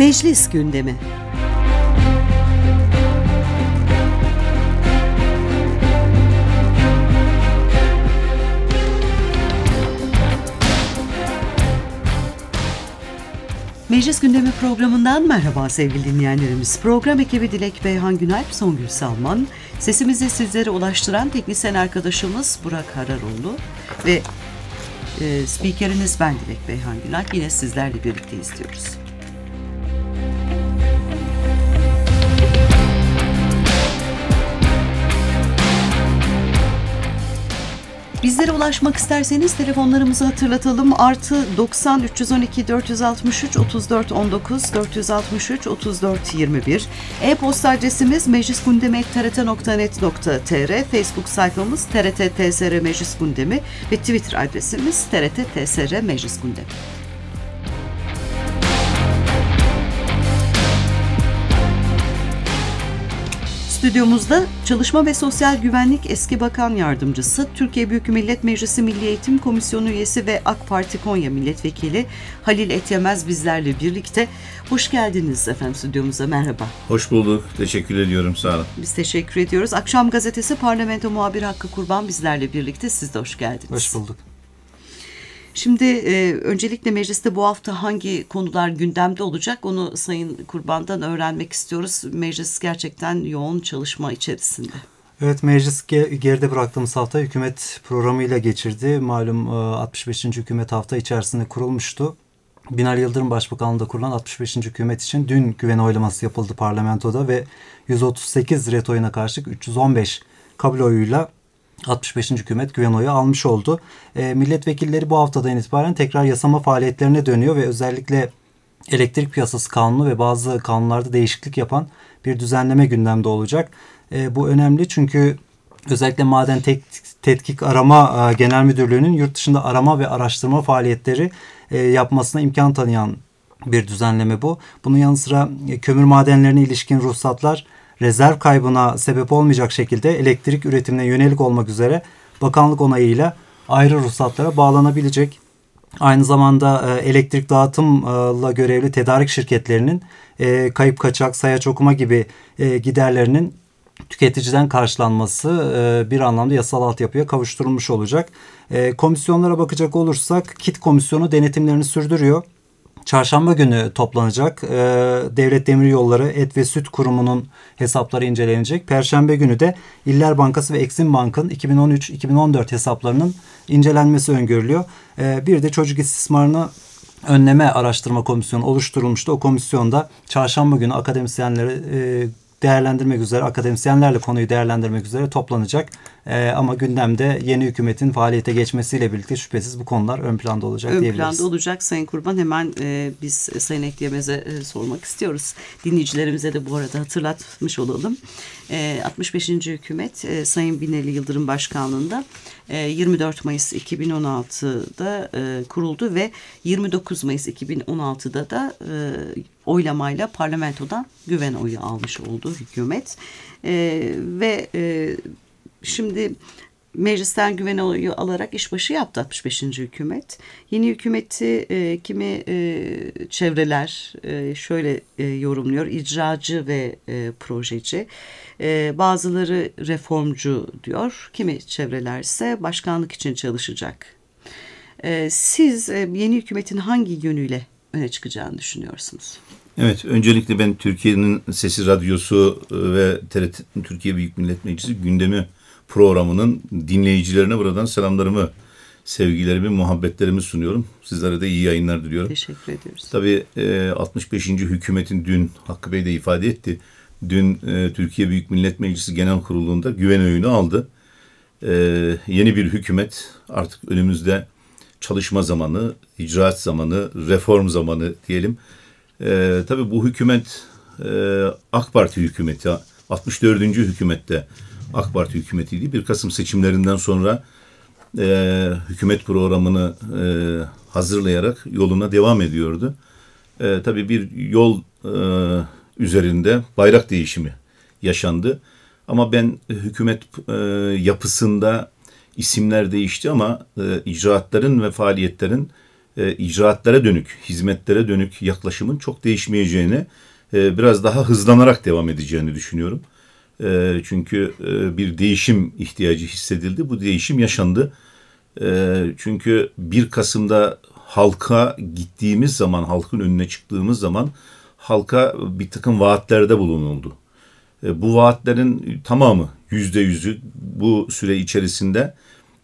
Meclis gündemi. Meclis Gündemi programından merhaba sevgili dinleyenlerimiz. Program ekibi Dilek Beyhan Günalp, Songül Salman, sesimizi sizlere ulaştıran teknisyen arkadaşımız Burak Hararoğlu ve spikeriniz ben Dilek Beyhan Günalp. Yine sizlerle birlikte izliyoruz. Bizlere ulaşmak isterseniz telefonlarımızı hatırlatalım. + 90 312 463 34 19 463 34 21. E-posta adresimiz meclisgundemi@trt.net.tr. Facebook sayfamız TRT TSR Meclis Gündemi ve Twitter adresimiz TRT TSR Meclis Gündemi. Stüdyomuzda Çalışma ve Sosyal Güvenlik Eski Bakan Yardımcısı, Türkiye Büyük Millet Meclisi Milli Eğitim Komisyonu üyesi ve AK Parti Konya Milletvekili Halil Etyemez bizlerle birlikte. Hoş geldiniz efendim stüdyomuza, merhaba. Hoş bulduk, teşekkür ediyorum, sağ olun. Biz teşekkür ediyoruz. Akşam Gazetesi Parlamento Muhabiri Hakkı Kurban bizlerle birlikte, siz de hoş geldiniz. Hoş bulduk. Şimdi öncelikle mecliste bu hafta hangi konular gündemde olacak onu Sayın Kurban'dan öğrenmek istiyoruz. Meclis gerçekten yoğun çalışma içerisinde. Evet, meclis geride bıraktığımız hafta hükümet programıyla geçirdi. Malum 65. hükümet hafta içerisinde kurulmuştu. Binali Yıldırım Başbakanlığı'nda kurulan 65. hükümet için dün güven oylaması yapıldı parlamentoda ve 138 ret oyuna karşılık 315 kabul oyuyla 65. hükümet güven oyu almış oldu. Milletvekilleri bu haftadan itibaren tekrar yasama faaliyetlerine dönüyor ve özellikle elektrik piyasası kanunu ve bazı kanunlarda değişiklik yapan bir düzenleme gündemde olacak. Bu önemli çünkü özellikle Maden Tetkik Arama Genel Müdürlüğü'nün yurt dışında arama ve araştırma faaliyetleri yapmasına imkan tanıyan bir düzenleme bu. Bunun yanı sıra kömür madenlerine ilişkin ruhsatlar rezerv kaybına sebep olmayacak şekilde elektrik üretimine yönelik olmak üzere bakanlık onayıyla ayrı ruhsatlara bağlanabilecek. Aynı zamanda elektrik dağıtımla görevli tedarik şirketlerinin kayıp kaçak, sayaç okuma gibi giderlerinin tüketiciden karşılanması bir anlamda yasal altyapıya kavuşturulmuş olacak. Komisyonlara bakacak olursak KİT komisyonu denetimlerini sürdürüyor. Çarşamba günü toplanacak. Devlet Demiryolları Et ve Süt Kurumu'nun hesapları incelenecek. Perşembe günü de İller Bankası ve Eksim Bank'ın 2013-2014 hesaplarının incelenmesi öngörülüyor. Bir de çocuk istismarını önleme araştırma komisyonu oluşturulmuştu. O komisyonda çarşamba günü akademisyenlerle konuyu değerlendirmek üzere toplanacak. Ama gündemde yeni hükümetin faaliyete geçmesiyle birlikte şüphesiz bu konular ön planda olacak diyebiliriz. Ön planda olacak Sayın Kurban. Hemen biz Sayın Etyemez'e sormak istiyoruz. Dinleyicilerimize de bu arada hatırlatmış olalım. 65. hükümet Sayın Binali Yıldırım Başkanlığı'nda 24 Mayıs 2016'da kuruldu ve 29 Mayıs 2016'da da oylamayla parlamentodan güven oyu almış oldu hükümet. Şimdi meclisten güven oyu alarak işbaşı yaptı 65. hükümet. Yeni hükümeti kimi çevreler şöyle yorumluyor: icracı ve projeci. Bazıları reformcu diyor. Kimi çevreler ise başkanlık için çalışacak. Siz yeni hükümetin hangi yönüyle öne çıkacağını düşünüyorsunuz? Evet, öncelikle ben Türkiye'nin Sesi Radyosu ve TRT Türkiye Büyük Millet Meclisi gündemi programının dinleyicilerine buradan selamlarımı, sevgilerimi, muhabbetlerimi sunuyorum. Sizlere de iyi yayınlar diliyorum. Teşekkür ediyoruz. Tabii 65. hükümetin dün, Hakkı Bey de ifade etti, dün Türkiye Büyük Millet Meclisi Genel Kurulu'nda güven oyunu aldı. Yeni bir hükümet artık önümüzde çalışma zamanı, icraat zamanı, reform zamanı diyelim. Tabii bu hükümet AK Parti hükümeti, 64. hükümette AK Parti hükümetiydi. 1 Kasım seçimlerinden sonra hükümet programını hazırlayarak yoluna devam ediyordu. Tabii bir yol üzerinde bayrak değişimi yaşandı. Ama ben hükümet yapısında isimler değişti ama icraatların ve faaliyetlerin icraatlara dönük, hizmetlere dönük yaklaşımın çok değişmeyeceğini, biraz daha hızlanarak devam edeceğini düşünüyorum. Çünkü bir değişim ihtiyacı hissedildi. Bu değişim yaşandı. Çünkü 1 Kasım'da halka gittiğimiz zaman, halkın önüne çıktığımız zaman halka bir takım vaatlerde bulunuldu. Bu vaatlerin tamamı, %100'ü bu süre içerisinde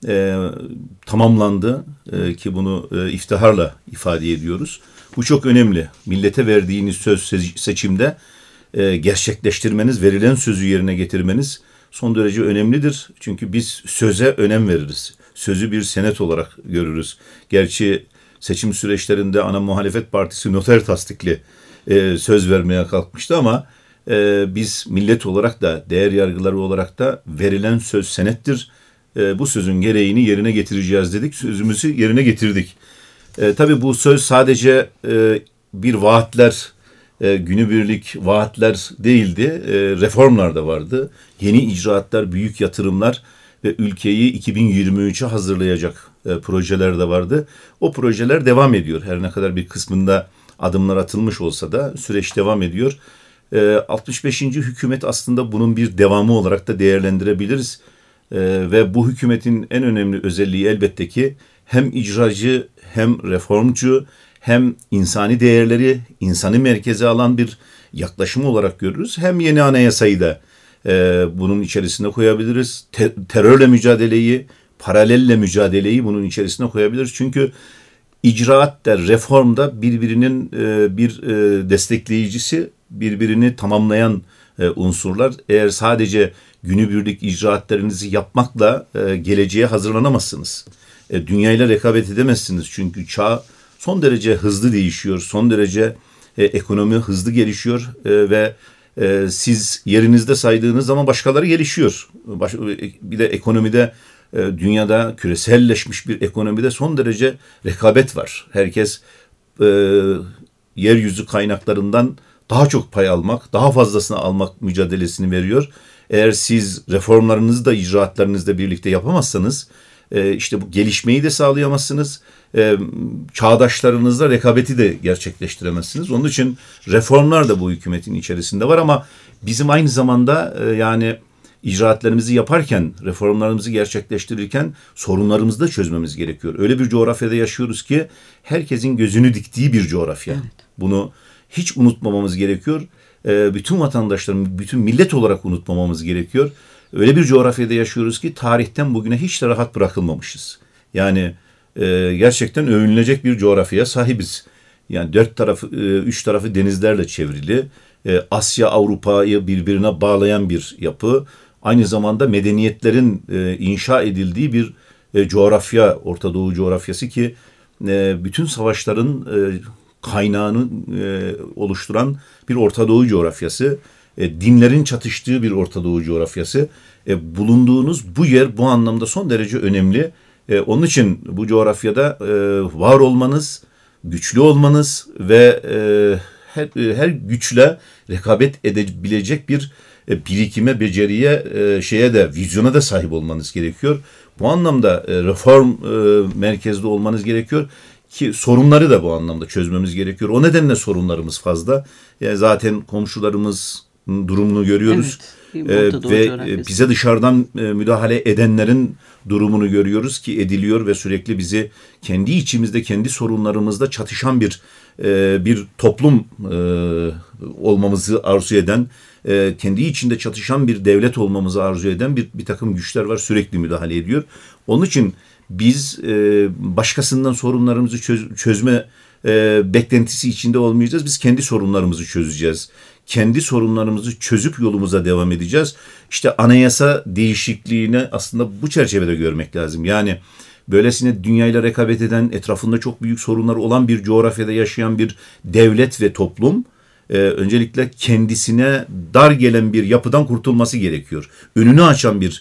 tamamlandı ki bunu iftiharla ifade ediyoruz. Bu çok önemli. Millete verdiğiniz söz seçimde gerçekleştirmeniz, verilen sözü yerine getirmeniz son derece önemlidir. Çünkü biz söze önem veririz. Sözü bir senet olarak görürüz. Gerçi seçim süreçlerinde ana muhalefet partisi noter tasdikli söz vermeye kalkmıştı ama biz millet olarak da, değer yargıları olarak da verilen söz senettir. Bu sözün gereğini yerine getireceğiz dedik. Sözümüzü yerine getirdik. Tabii bu söz sadece bir vaatler, günübirlik vaatler değildi. Reformlar da vardı. Yeni icraatlar, büyük yatırımlar ve ülkeyi 2023'e hazırlayacak projeler de vardı. O projeler devam ediyor. Her ne kadar bir kısmında adımlar atılmış olsa da süreç devam ediyor. 65. hükümet aslında bunun bir devamı olarak da değerlendirebiliriz. Ve bu hükümetin en önemli özelliği elbette ki hem icracı hem reformcu hem insani değerleri insanı merkeze alan bir yaklaşım olarak görürüz. Hem yeni anayasayı da bunun içerisine koyabiliriz. Terörle mücadeleyi, paralelle mücadeleyi bunun içerisine koyabiliriz. Çünkü icraat da reform da birbirinin bir destekleyicisi, birbirini tamamlayan unsurlar. Eğer sadece günübirlik icraatlarınızı yapmakla geleceğe hazırlanamazsınız. Dünyayla rekabet edemezsiniz. Çünkü çağ son derece hızlı değişiyor. Son derece ekonomi hızlı gelişiyor ve siz yerinizde saydığınız zaman başkaları gelişiyor. Bir de ekonomide, dünyada küreselleşmiş bir ekonomide son derece rekabet var. Herkes yeryüzü kaynaklarından daha çok pay almak, daha fazlasını almak mücadelesini veriyor. Eğer siz reformlarınızı da icraatlarınızla birlikte yapamazsanız, işte bu gelişmeyi de sağlayamazsınız. Çağdaşlarınızla rekabeti de gerçekleştiremezsiniz. Onun için reformlar da bu hükümetin içerisinde var ama bizim aynı zamanda yani icraatlarımızı yaparken, reformlarımızı gerçekleştirirken sorunlarımızı da çözmemiz gerekiyor. Öyle bir coğrafyada yaşıyoruz ki herkesin gözünü diktiği bir coğrafya. Evet. Bunu hiç unutmamamız gerekiyor. Bütün vatandaşların, bütün millet olarak unutmamamız gerekiyor. Öyle bir coğrafyada yaşıyoruz ki tarihten bugüne hiç de rahat bırakılmamışız. Yani gerçekten övünülecek bir coğrafyaya sahibiz. Yani 3 tarafı denizlerle çevrili. Asya, Avrupa'yı birbirine bağlayan bir yapı. Aynı zamanda medeniyetlerin inşa edildiği bir coğrafya, Orta Doğu coğrafyası ki bütün savaşların kaynağını oluşturan bir Orta Doğu coğrafyası. Dinlerin çatıştığı bir Orta Doğu coğrafyası. Bulunduğunuz bu yer bu anlamda son derece önemli. Onun için bu coğrafyada var olmanız, güçlü olmanız ve her güçle rekabet edebilecek bir birikime, beceriye, vizyona da sahip olmanız gerekiyor. Bu anlamda reform merkezli olmanız gerekiyor ki sorunları da bu anlamda çözmemiz gerekiyor. O nedenle sorunlarımız fazla. Zaten komşularımız durumunu görüyoruz. Evet, ve bize dışarıdan müdahale edenlerin durumunu görüyoruz ki ediliyor ve sürekli bizi kendi içimizde, kendi sorunlarımızda çatışan bir toplum olmamızı arzu eden, kendi içinde çatışan bir devlet olmamızı arzu eden bir takım güçler var, sürekli müdahale ediyor. Onun için biz başkasından sorunlarımızı çözme beklentisi içinde olmayacağız. Biz kendi sorunlarımızı çözeceğiz. Kendi sorunlarımızı çözüp yolumuza devam edeceğiz. İşte anayasa değişikliğini aslında bu çerçevede görmek lazım. Yani böylesine dünyayla rekabet eden, etrafında çok büyük sorunlar olan bir coğrafyada yaşayan bir devlet ve toplum öncelikle kendisine dar gelen bir yapıdan kurtulması gerekiyor. Önünü açan bir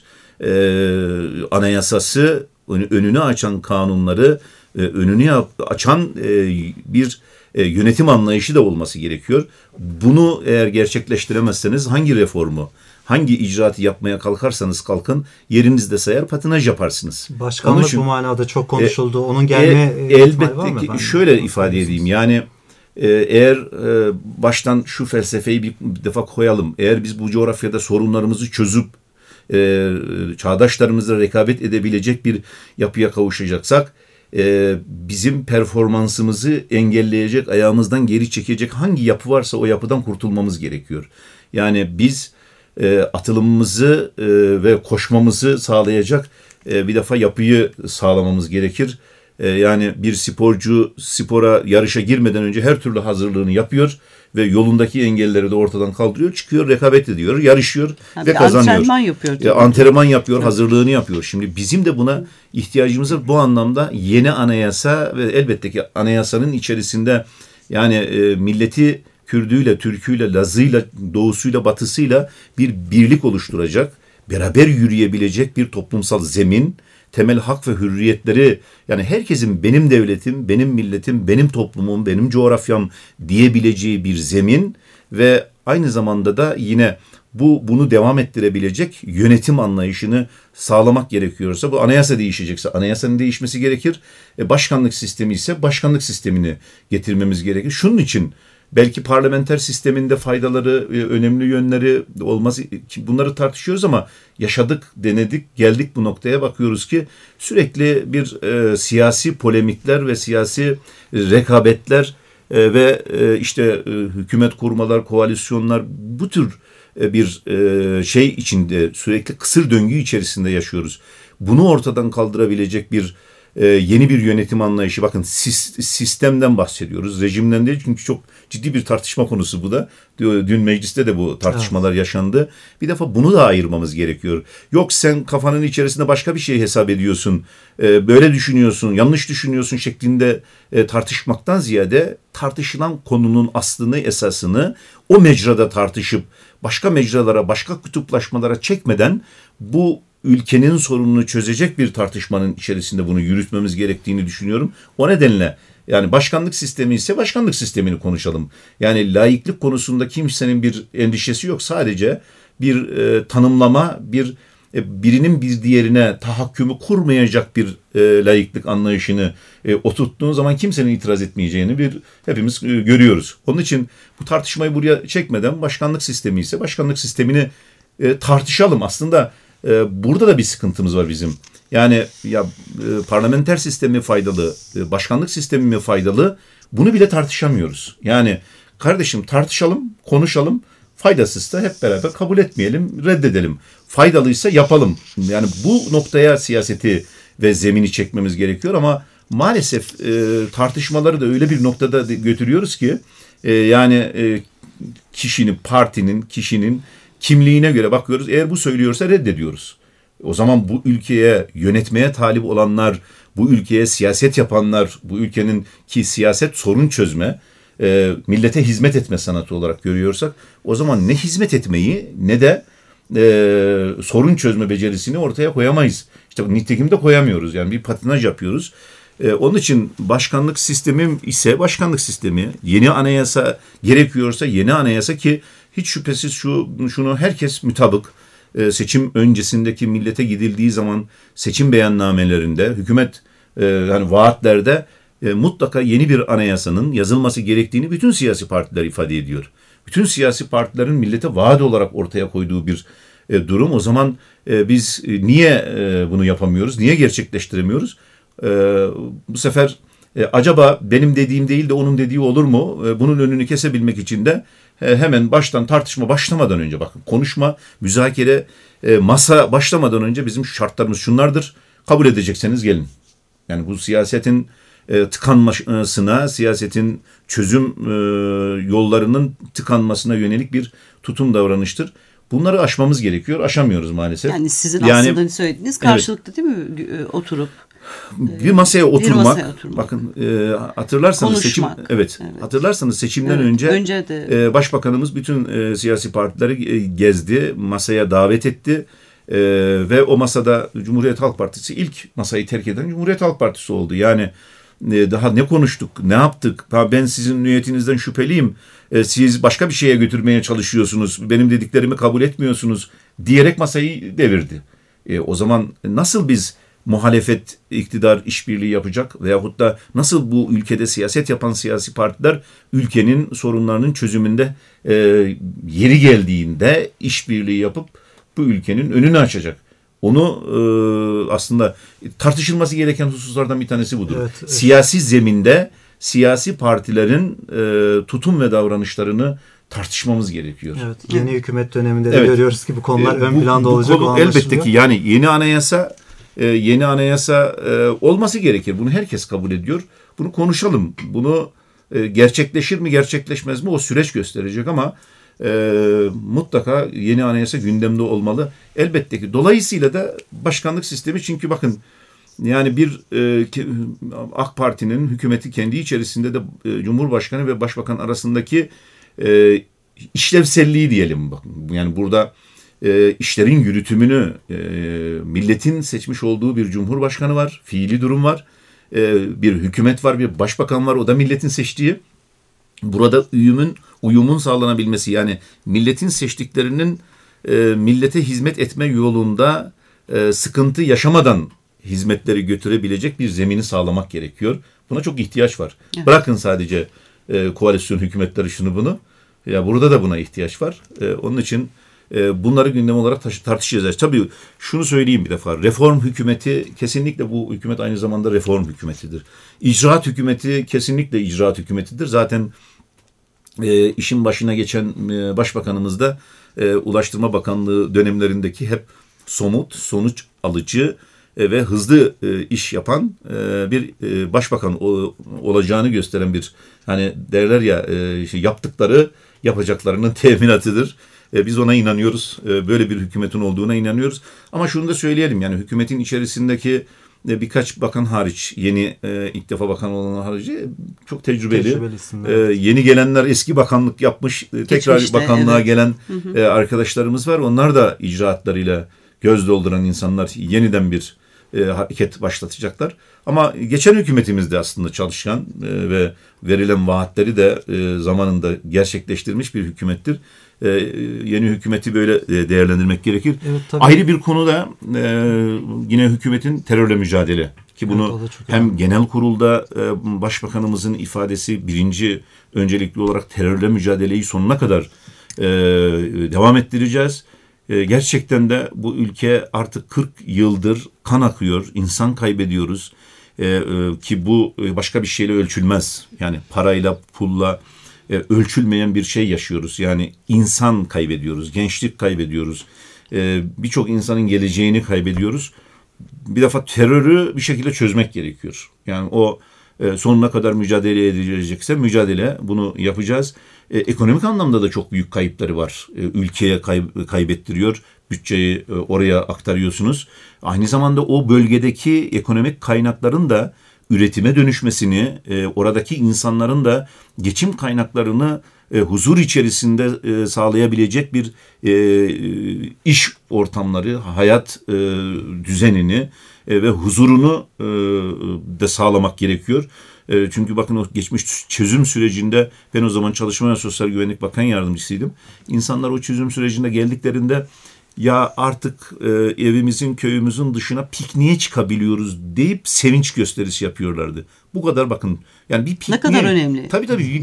anayasası, önünü açan kanunları, önünü açan bir yönetim anlayışı da olması gerekiyor. Bunu eğer gerçekleştiremezseniz hangi reformu, hangi icraatı yapmaya kalkarsanız kalkın yerinizde sayar patinaj yaparsınız. Başkanlık bu manada çok konuşuldu. Onun gelme ihtimali var mı? Elbette ki şöyle ifade edeyim. Yani eğer baştan şu felsefeyi bir defa koyalım. Eğer biz bu coğrafyada sorunlarımızı çözüp çağdaşlarımızla rekabet edebilecek bir yapıya kavuşacaksak bizim performansımızı engelleyecek, ayağımızdan geri çekecek hangi yapı varsa o yapıdan kurtulmamız gerekiyor. Yani biz atılımımızı ve koşmamızı sağlayacak bir defa yapıyı sağlamamız gerekir. Yani bir sporcu spora, yarışa girmeden önce her türlü hazırlığını yapıyor ve yolundaki engelleri de ortadan kaldırıyor, çıkıyor, rekabet ediyor, yarışıyor ve kazanıyor. Antrenman yapıyor. Antrenman yapıyor, hazırlığını yapıyor. Şimdi bizim de buna ihtiyacımız var. Bu anlamda yeni anayasa ve elbette ki anayasanın içerisinde yani milleti Kürdüyle, Türküyle, Lazıyla, Doğusuyla, Batısıyla bir birlik oluşturacak, beraber yürüyebilecek bir toplumsal zemin, temel hak ve hürriyetleri, yani herkesin benim devletim, benim milletim, benim toplumum, benim coğrafyam diyebileceği bir zemin ve aynı zamanda da yine bunu devam ettirebilecek yönetim anlayışını sağlamak gerekiyorsa, bu anayasa değişecekse anayasanın değişmesi gerekir. Başkanlık sistemi ise başkanlık sistemini getirmemiz gerekir. Şunun için belki parlamenter sisteminde faydaları, önemli yönleri olmaz. Bunları tartışıyoruz ama yaşadık, denedik, geldik bu noktaya, bakıyoruz ki sürekli bir siyasi polemikler ve siyasi rekabetler ve işte hükümet kurmalar, koalisyonlar, bu tür bir şey içinde, sürekli kısır döngü içerisinde yaşıyoruz. Bunu ortadan kaldırabilecek bir yeni bir yönetim anlayışı, bakın sistemden bahsediyoruz, rejimden değil, çünkü çok ciddi bir tartışma konusu bu da. Dün mecliste de bu tartışmalar yaşandı. Bir defa bunu da ayırmamız gerekiyor. Yok sen kafanın içerisinde başka bir şey hesap ediyorsun, böyle düşünüyorsun, yanlış düşünüyorsun şeklinde tartışmaktan ziyade tartışılan konunun aslını, esasını o mecrada tartışıp başka mecralara, başka kutuplaşmalara çekmeden bu ülkenin sorununu çözecek bir tartışmanın içerisinde bunu yürütmemiz gerektiğini düşünüyorum. O nedenle yani başkanlık sistemi ise başkanlık sistemini konuşalım. Yani laiklik konusunda kimsenin bir endişesi yok. Sadece bir tanımlama, birinin bir diğerine tahakkümü kurmayacak bir laiklik anlayışını oturttuğun zaman kimsenin itiraz etmeyeceğini hepimiz görüyoruz. Onun için bu tartışmayı buraya çekmeden başkanlık sistemi ise başkanlık sistemini tartışalım. Aslında burada da bir sıkıntımız var bizim. Yani parlamenter sistemi faydalı, başkanlık sistemi mi faydalı? Bunu bile tartışamıyoruz. Yani kardeşim tartışalım, konuşalım. Faydasızsa hep beraber kabul etmeyelim, reddedelim. Faydalıysa yapalım. Yani bu noktaya siyaseti ve zemini çekmemiz gerekiyor ama maalesef tartışmaları da öyle bir noktada götürüyoruz ki yani kişinin kimliğine göre bakıyoruz. Eğer bu söylüyorsa reddediyoruz. O zaman bu ülkeye yönetmeye talip olanlar, bu ülkeye siyaset yapanlar, bu ülkenin ki siyaset sorun çözme, millete hizmet etme sanatı olarak görüyorsak, o zaman ne hizmet etmeyi ne de sorun çözme becerisini ortaya koyamayız. İşte nitekim de koyamıyoruz. Yani bir patinaj yapıyoruz. Onun için başkanlık sistemi ise başkanlık sistemi, yeni anayasa gerekiyorsa yeni anayasa ki hiç şüphesiz şunu herkes mutabık. Seçim öncesindeki millete gidildiği zaman seçim beyannamelerinde, hükümet yani vaatlerde mutlaka yeni bir anayasanın yazılması gerektiğini bütün siyasi partiler ifade ediyor. Bütün siyasi partilerin millete vaat olarak ortaya koyduğu bir durum. O zaman biz niye bunu yapamıyoruz? Niye gerçekleştiremiyoruz? Bu sefer acaba benim dediğim değil de onun dediği olur mu? Bunun önünü kesebilmek için de hemen baştan tartışma başlamadan önce, bakın konuşma, müzakere, masa başlamadan önce bizim şartlarımız şunlardır. Kabul edecekseniz gelin. Yani bu siyasetin tıkanmasına, siyasetin çözüm yollarının tıkanmasına yönelik bir tutum davranıştır. Bunları aşmamız gerekiyor. Aşamıyoruz maalesef. Yani sizin aslında söylediğiniz karşılıklı değil mi? Oturup bir masaya oturmak. Bakın hatırlarsanız konuşmak. Hatırlarsanız seçimden önce de başbakanımız bütün siyasi partileri gezdi, masaya davet etti ve o masada Cumhuriyet Halk Partisi ilk masayı terk eden Cumhuriyet Halk Partisi oldu. Yani daha ne konuştuk, ne yaptık? Ben sizin niyetinizden şüpheliyim. Siz başka bir şeye götürmeye çalışıyorsunuz. Benim dediklerimi kabul etmiyorsunuz diyerek masayı devirdi. O zaman nasıl biz muhalefet, iktidar işbirliği yapacak veyahut da nasıl bu ülkede siyaset yapan siyasi partiler ülkenin sorunlarının çözümünde yeri geldiğinde işbirliği yapıp bu ülkenin önünü açacak? Onu aslında tartışılması gereken hususlardan bir tanesi budur. Evet, evet. Siyasi zeminde siyasi partilerin tutum ve davranışlarını tartışmamız gerekiyor. Evet, yeni hükümet döneminde de görüyoruz ki bu konular ön planda olacak. Konu elbette ki yani yeni anayasa olması gerekir. Bunu herkes kabul ediyor. Bunu konuşalım. Bunu gerçekleşir mi gerçekleşmez mi o süreç gösterecek ama mutlaka yeni anayasa gündemde olmalı. Elbette ki. Dolayısıyla da başkanlık sistemi çünkü bakın yani bir AK Parti'nin hükümeti kendi içerisinde de Cumhurbaşkanı ve Başbakan arasındaki işlevselliği diyelim bakın. Yani burada işlerin yürütümünü milletin seçmiş olduğu bir Cumhurbaşkanı var. Fiili durum var. Bir hükümet var, bir başbakan var. O da milletin seçtiği. Burada uyumun sağlanabilmesi yani milletin seçtiklerinin millete hizmet etme yolunda sıkıntı yaşamadan hizmetleri götürebilecek bir zemini sağlamak gerekiyor. Buna çok ihtiyaç var. Evet. Bırakın sadece koalisyon hükümetleri şunu bunu. Ya burada da buna ihtiyaç var. Onun için bunları gündem olarak tartışacağız. Tabii şunu söyleyeyim bir defa. Reform hükümeti kesinlikle bu hükümet aynı zamanda reform hükümetidir. İcraat hükümeti kesinlikle icraat hükümetidir. Zaten işin başına geçen başbakanımız da Ulaştırma Bakanlığı dönemlerindeki hep somut, sonuç alıcı ve hızlı iş yapan bir başbakan olacağını gösteren bir hani derler ya yaptıkları yapacaklarının teminatıdır. Biz ona inanıyoruz. Böyle bir hükümetin olduğuna inanıyoruz. Ama şunu da söyleyelim yani hükümetin içerisindeki birkaç bakan hariç yeni ilk defa bakan olan harici çok tecrübeli. Yeni gelenler eski bakanlık yapmış tekrar bakanlığa gelen arkadaşlarımız var. Onlar da icraatlarıyla göz dolduran insanlar yeniden bir hareket başlatacaklar. Ama geçen hükümetimiz de aslında çalışkan ve verilen vaatleri de zamanında gerçekleştirmiş bir hükümettir. Yeni hükümeti böyle değerlendirmek gerekir. Evet, ayrı bir konu da yine hükümetin terörle mücadele. Ki bunu hem genel kurulda başbakanımızın ifadesi birinci öncelikli olarak terörle mücadeleyi sonuna kadar devam ettireceğiz. Gerçekten de bu ülke artık 40 yıldır kan akıyor, insan kaybediyoruz ki bu başka bir şeyle ölçülmez. Yani parayla, pulla ölçülmeyen bir şey yaşıyoruz. Yani insan kaybediyoruz, gençlik kaybediyoruz, birçok insanın geleceğini kaybediyoruz. Bir defa terörü bir şekilde çözmek gerekiyor. Yani o sonuna kadar mücadele edilecekse mücadele bunu yapacağız. Ekonomik anlamda da çok büyük kayıpları var. Ülkeye kaybettiriyor. Bütçeyi oraya aktarıyorsunuz. Aynı zamanda o bölgedeki ekonomik kaynakların da üretime dönüşmesini, oradaki insanların da geçim kaynaklarını huzur içerisinde sağlayabilecek bir iş ortamları, hayat düzenini ve huzurunu da sağlamak gerekiyor. Çünkü bakın o geçmiş çözüm sürecinde ben o zaman Çalışma ve Sosyal Güvenlik Bakan Yardımcısıydım. İnsanlar o çözüm sürecinde geldiklerinde ya artık evimizin, köyümüzün dışına pikniğe çıkabiliyoruz deyip sevinç gösterisi yapıyorlardı. Bu kadar bakın. Yani bir pikniğe, ne kadar önemli. Tabii bir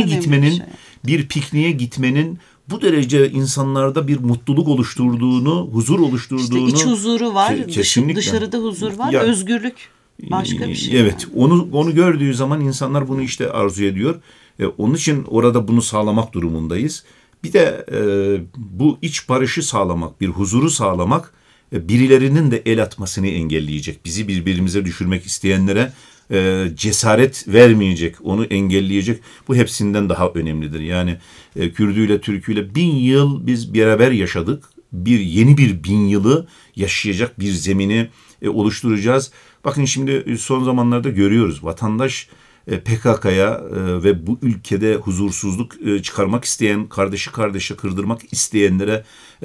pikniğe gitmenin bu derece insanlarda bir mutluluk oluşturduğunu, huzur oluşturduğunu. İşte iç huzuru var, dışarıda huzur var, ya, özgürlük başka bir şey. Evet, yani. Onu gördüğü zaman insanlar bunu işte arzu ediyor. Onun için orada bunu sağlamak durumundayız. Bir de bu iç barışı sağlamak, bir huzuru sağlamak birilerinin de el atmasını engelleyecek. Bizi birbirimize düşürmek isteyenlere cesaret vermeyecek, onu engelleyecek. Bu hepsinden daha önemlidir. Yani Kürdüyle, Türküyle 1000 yıl biz beraber yaşadık. Yeni bir 1000 yılı yaşayacak bir zemini oluşturacağız. Bakın şimdi son zamanlarda görüyoruz. Vatandaş PKK'ya ve bu ülkede huzursuzluk çıkarmak isteyen, kardeşi kardeşe kırdırmak isteyenlere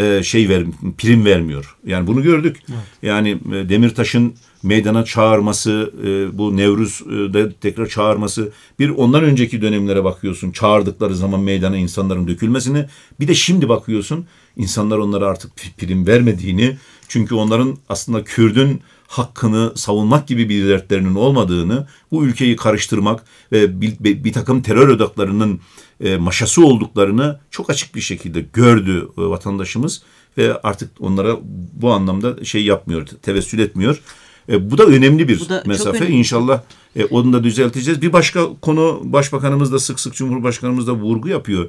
prim vermiyor. Yani bunu gördük. Evet. Yani Demirtaş'ın meydana çağırması, bu Nevruz'da tekrar çağırması, bir ondan önceki dönemlere bakıyorsun, çağırdıkları zaman meydana insanların dökülmesini, bir de şimdi bakıyorsun insanlar onlara artık prim vermediğini, çünkü onların aslında Kürdün hakkını savunmak gibi bir dertlerinin olmadığını, bu ülkeyi karıştırmak ve bir takım terör odaklarının maşası olduklarını çok açık bir şekilde gördü vatandaşımız ve artık onlara bu anlamda yapmıyor, tevessül etmiyor. Bu da önemli bir mesafe. Önemli. İnşallah onu da düzelteceğiz. Bir başka konu, Başbakanımız da sık sık, Cumhurbaşkanımız da vurgu yapıyor.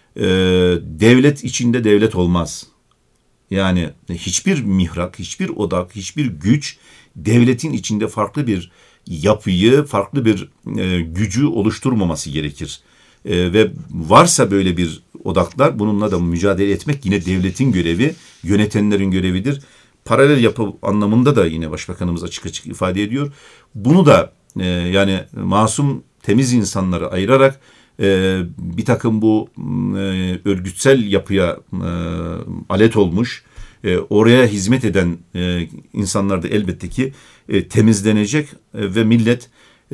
Devlet içinde devlet olmaz. Yani hiçbir mihrak, hiçbir odak, hiçbir güç devletin içinde farklı bir yapıyı, farklı bir gücü oluşturmaması gerekir. Ve varsa böyle bir odaklar, bununla da mücadele etmek yine devletin görevi, yönetenlerin görevidir. Paralel yapı anlamında da yine Başbakanımız açık açık ifade ediyor. Bunu da yani masum, temiz insanları ayırarak bir takım bu örgütsel yapıya alet olmuş, oraya hizmet eden insanlar da elbette ki temizlenecek ve millet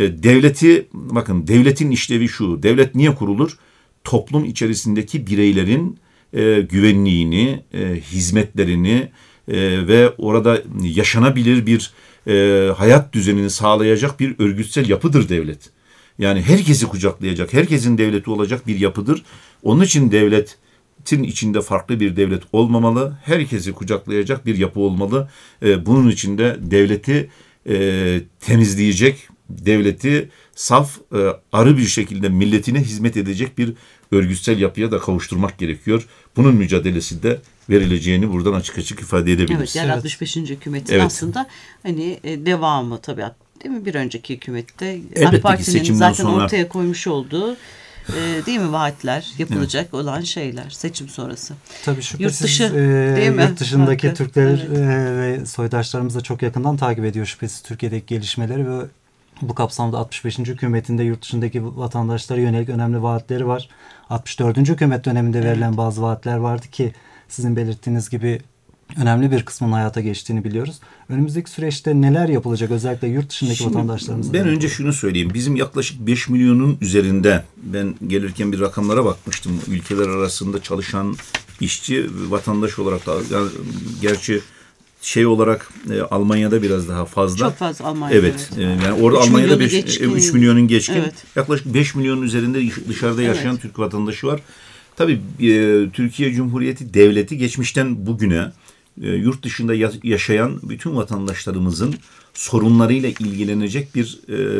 bakın devletin işlevi şu, devlet niye kurulur? Toplum içerisindeki bireylerin güvenliğini, hizmetlerini ve orada yaşanabilir bir hayat düzenini sağlayacak bir örgütsel yapıdır devlet. Yani herkesi kucaklayacak, herkesin devleti olacak bir yapıdır. Onun için devletin içinde farklı bir devlet olmamalı, herkesi kucaklayacak bir yapı olmalı. Bunun için de devleti temizleyecek, devleti saf, arı bir şekilde milletine hizmet edecek bir örgütsel yapıya da kavuşturmak gerekiyor. Bunun mücadelesi de verileceğini buradan açık açık ifade edebiliriz. Evet, yani 65. hükümetin aslında hani devamı tabii, değil mi? Bir önceki hükümette AK Parti'nin zaten ortaya koymuş olduğu değil mi vaatler, yapılacak olan şeyler seçim sonrası. Tabii şüphesiz yurt dışındaki Türkler ve soydaşlarımız da çok yakından takip ediyor şüphesiz Türkiye'deki gelişmeleri ve bu kapsamda 65. hükümetinde yurt dışındaki vatandaşlara yönelik önemli vaatleri var. 64. hükümet döneminde verilen bazı vaatler vardı ki sizin belirttiğiniz gibi önemli bir kısmının hayata geçtiğini biliyoruz. Önümüzdeki süreçte neler yapılacak özellikle yurt dışındaki vatandaşlarımıza? Ben önce şunu söyleyeyim. Bizim yaklaşık 5 milyonun üzerinde, ben gelirken bir rakamlara bakmıştım. Ülkeler arasında çalışan işçi vatandaş olarak da, yani gerçi olarak Almanya'da biraz daha fazla. Çok fazla Almanya'da. Evet. Yani orada Almanya'da 3 milyonun geçkin. Evet. Yaklaşık 5 milyonun üzerinde dışarıda yaşayan Türk vatandaşı var. Tabii Türkiye Cumhuriyeti Devleti geçmişten bugüne yurt dışında yaşayan bütün vatandaşlarımızın sorunlarıyla ilgilenecek bir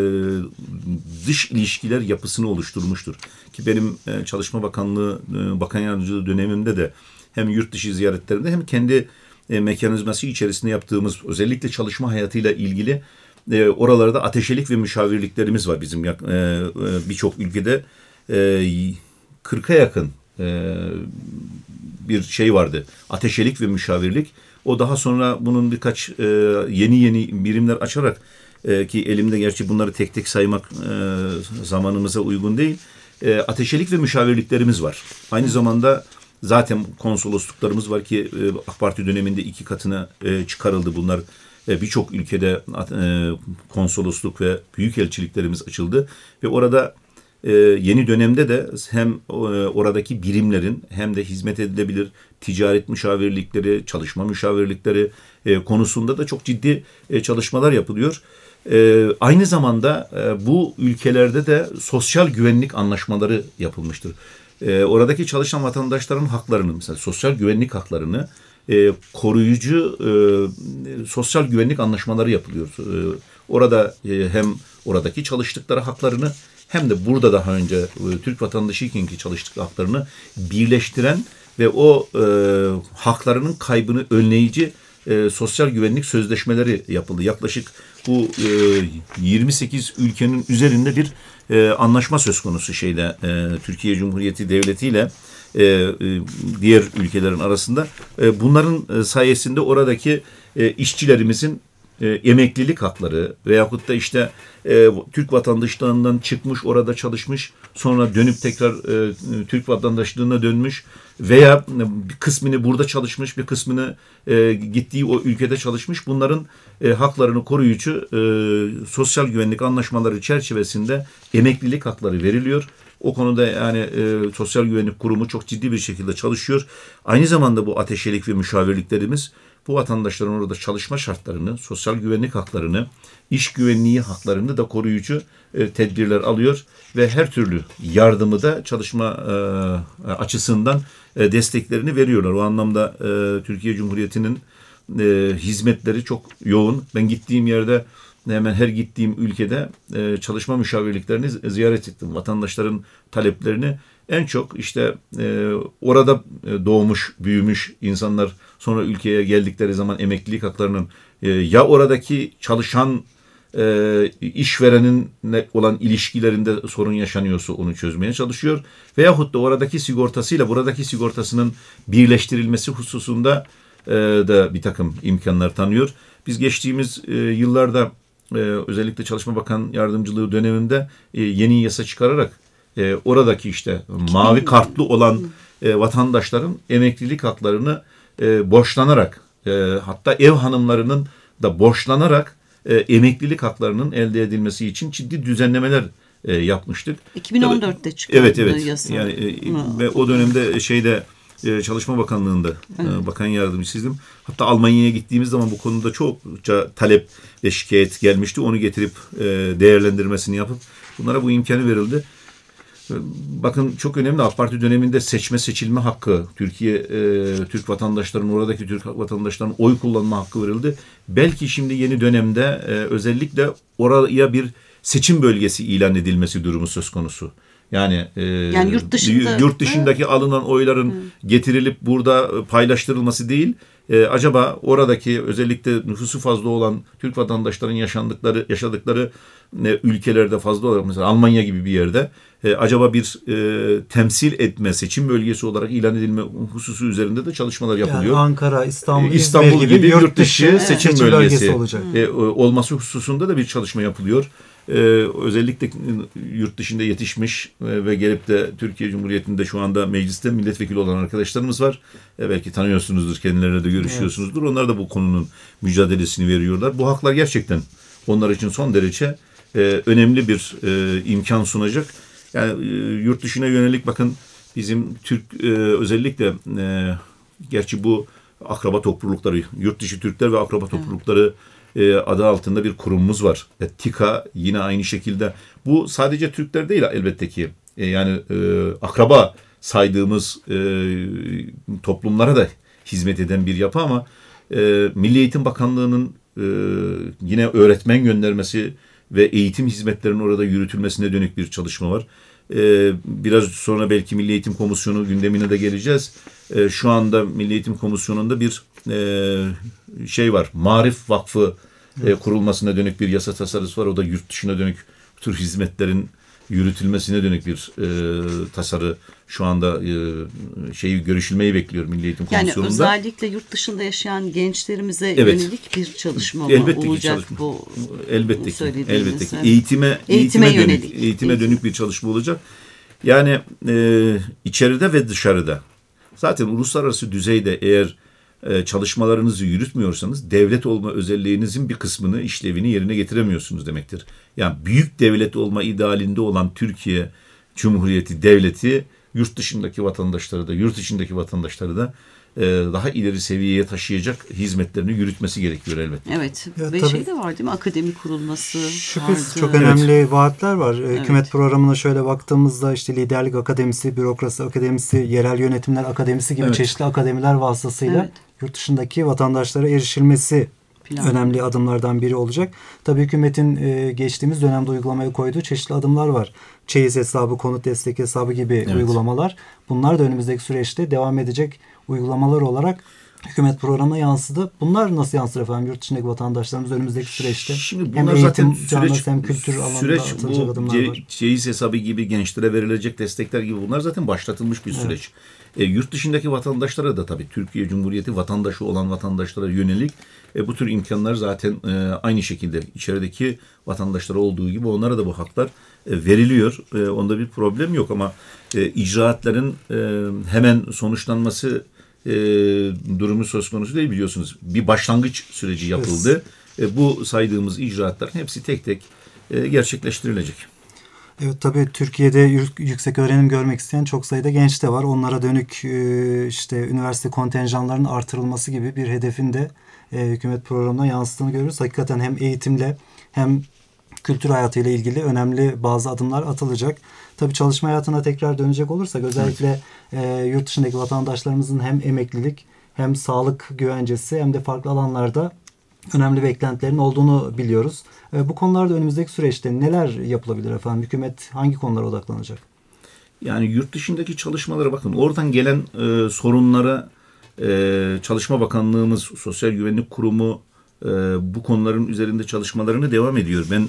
dış ilişkiler yapısını oluşturmuştur. Ki benim Çalışma Bakanlığı Bakan Yardımcılığı dönemimde de hem yurt dışı ziyaretlerinde hem kendi mekanizması içerisinde yaptığımız özellikle çalışma hayatıyla ilgili oralarda ateşelik ve müşavirliklerimiz var bizim birçok ülkede 40'a yakın bir vardı. Ateşelik ve müşavirlik. O daha sonra bunun birkaç yeni birimler açarak ki elimde gerçi bunları tek tek saymak zamanımıza uygun değil. Ateşelik ve müşavirliklerimiz var. Aynı zamanda zaten konsolosluklarımız var ki AK Parti döneminde 2 katına çıkarıldı bunlar. Birçok ülkede konsolosluk ve büyükelçiliklerimiz açıldı ve orada yeni dönemde de hem oradaki birimlerin hem de hizmet edilebilir ticaret müşavirlikleri, çalışma müşavirlikleri konusunda da çok ciddi çalışmalar yapılıyor. Aynı zamanda bu ülkelerde de sosyal güvenlik anlaşmaları yapılmıştır. Oradaki çalışan vatandaşların haklarını, mesela sosyal güvenlik haklarını koruyucu sosyal güvenlik anlaşmaları yapılıyor. Orada hem oradaki çalıştıkları haklarını hem de burada daha önce Türk vatandaşıykenki çalıştıkları haklarını birleştiren ve o haklarının kaybını önleyici sosyal güvenlik sözleşmeleri yapıldı. Yaklaşık bu 28 ülkenin üzerinde bir anlaşma söz konusu Türkiye Cumhuriyeti Devleti ile diğer ülkelerin arasında. Bunların sayesinde oradaki işçilerimizin emeklilik hakları veyahut da işte Türk vatandaşlığından çıkmış, orada çalışmış, sonra dönüp tekrar Türk vatandaşlığına dönmüş veya bir kısmını burada çalışmış, bir kısmını gittiği o ülkede çalışmış. Bunların haklarını koruyucu sosyal güvenlik anlaşmaları çerçevesinde emeklilik hakları veriliyor. O konuda yani Sosyal Güvenlik Kurumu çok ciddi bir şekilde çalışıyor. Aynı zamanda bu ateşelik ve müşavirliklerimiz bu vatandaşların orada çalışma şartlarını, sosyal güvenlik haklarını, iş güvenliği haklarını da koruyucu tedbirler alıyor ve her türlü yardımı da çalışma açısından desteklerini veriyorlar. O anlamda Türkiye Cumhuriyeti'nin hizmetleri çok yoğun. Ben gittiğim yerde, hemen her gittiğim ülkede çalışma müşavirliklerini ziyaret ettim. Vatandaşların taleplerini en çok işte orada doğmuş, büyümüş insanlar sonra ülkeye geldikleri zaman emeklilik haklarının ya oradaki çalışan işvereninle olan ilişkilerinde sorun yaşanıyorsa onu çözmeye çalışıyor. Veyahut da oradaki sigortasıyla buradaki sigortasının birleştirilmesi hususunda da bir takım imkanlar tanıyor. Biz geçtiğimiz yıllarda özellikle Çalışma Bakan Yardımcılığı döneminde yeni yasa çıkararak oradaki işte mavi kartlı olan vatandaşların emeklilik haklarını borçlanarak hatta ev hanımlarının da borçlanarak emeklilik haklarının elde edilmesi için ciddi düzenlemeler yapmıştık. 2014'te çıkardı yasa. Yani ve o dönemde Çalışma Bakanlığı'nda bakan yardımcısıydım. Hatta Almanya'ya gittiğimiz zaman bu konuda çokça talep ve şikayet gelmişti. Onu getirip değerlendirmesini yapıp bunlara bu imkanı verildi. Bakın çok önemli, AK Parti döneminde seçme seçilme hakkı, Türk vatandaşlarının, oradaki Türk vatandaşlarının oy kullanma hakkı verildi. Belki şimdi yeni dönemde özellikle oraya bir seçim bölgesi ilan edilmesi durumu söz konusu. Yani yurt dışındaki alınan oyların getirilip burada paylaştırılması değil, acaba oradaki özellikle nüfusu fazla olan Türk vatandaşların yaşadıkları ülkelerde fazla olarak, mesela Almanya gibi bir yerde acaba bir temsil etme, seçim bölgesi olarak ilan edilme hususu üzerinde de çalışmalar yapılıyor. Yani Ankara, İstanbul gibi yurt dışı seçim bölgesi olacak. Olması hususunda da bir çalışma yapılıyor. Özellikle yurt dışında yetişmiş ve gelip de Türkiye Cumhuriyeti'nde şu anda mecliste milletvekili olan arkadaşlarımız var. Belki tanıyorsunuzdur, kendilerine de görüşüyorsunuzdur. Evet. Onlar da bu konunun mücadelesini veriyorlar. Bu haklar gerçekten onlar için son derece önemli bir imkan sunacak. Yani yurt dışına yönelik bakın bizim özellikle gerçi bu akraba toplulukları, yurt dışı Türkler ve akraba toplulukları adı altında bir kurumumuz var. TİKA yine aynı şekilde. Bu sadece Türkler değil elbette ki. Yani akraba saydığımız toplumlara da hizmet eden bir yapı ama Milli Eğitim Bakanlığı'nın yine öğretmen göndermesi ve eğitim hizmetlerinin orada yürütülmesine dönük bir çalışma var. Biraz sonra belki Milli Eğitim Komisyonu gündemine de geleceğiz. Şu anda Milli Eğitim Komisyonu'nda bir var. Marif Vakfı kurulmasına dönük bir yasa tasarısı var. O da yurt dışına dönük bu tür hizmetlerin yürütülmesine dönük bir tasarı şu anda görüşülmeyi bekliyor Milli Eğitim Komisyonu'nda. Yani özellikle yurt dışında yaşayan gençlerimize yönelik bir çalışma olacak bu. Elbette ki. Eğitime dönük bir çalışma olacak. Yani içeride ve dışarıda. Zaten uluslararası düzeyde eğer çalışmalarınızı yürütmüyorsanız devlet olma özelliğinizin bir kısmını, işlevini yerine getiremiyorsunuz demektir. Yani büyük devlet olma idealinde olan Türkiye Cumhuriyeti Devleti yurt dışındaki vatandaşları da, yurt içindeki vatandaşları da daha ileri seviyeye taşıyacak hizmetlerini yürütmesi gerekiyor elbette. Evet. Ve tabii, de var değil mi? Akademi kurulması. Şüphesiz çok önemli vaatler var. Hükümet programına şöyle baktığımızda işte liderlik akademisi, bürokrasi akademisi, yerel yönetimler akademisi gibi çeşitli akademiler vasıtasıyla yurt dışındaki vatandaşlara erişilmesi önemli adımlardan biri olacak. Tabii hükümetin geçtiğimiz dönemde uygulamaya koyduğu çeşitli adımlar var. Çeyiz hesabı, konut destek hesabı gibi uygulamalar. Bunlar da önümüzdeki süreçte devam edecek uygulamalar olarak hükümet programına yansıdı. Bunlar nasıl yansır efendim yurt dışındaki vatandaşlarımız önümüzdeki süreçte? Şimdi hem bunlar eğitim zaten camiası hem kültür alanında atılacak bu adımlar var. ceyiz hesabı gibi, gençlere verilecek destekler gibi bunlar zaten başlatılmış bir süreç. Yurt dışındaki vatandaşlara da tabii Türkiye Cumhuriyeti vatandaşı olan vatandaşlara yönelik bu tür imkanlar zaten aynı şekilde içerideki vatandaşlara olduğu gibi onlara da bu haklar veriliyor. Onda bir problem yok ama icraatların hemen sonuçlanması durumu söz konusu değil, biliyorsunuz. Bir başlangıç süreci yapıldı. Bu saydığımız icraatların hepsi tek tek gerçekleştirilecek. Evet, tabii Türkiye'de yüksek öğrenim görmek isteyen çok sayıda genç de var. Onlara dönük işte üniversite kontenjanlarının artırılması gibi bir hedefin de hükümet programına yansıttığını görüyoruz. Hakikaten hem eğitimle hem kültür hayatıyla ilgili önemli bazı adımlar atılacak. Tabii çalışma hayatına tekrar dönecek olursak özellikle yurt dışındaki vatandaşlarımızın hem emeklilik hem sağlık güvencesi hem de farklı alanlarda önemli beklentilerin olduğunu biliyoruz. Bu konularda önümüzdeki süreçte neler yapılabilir efendim? Hükümet hangi konulara odaklanacak? Yani yurt dışındaki çalışmalara bakın. Oradan gelen sorunlara Çalışma Bakanlığımız, Sosyal Güvenlik Kurumu bu konuların üzerinde çalışmalarını devam ediyor. Ben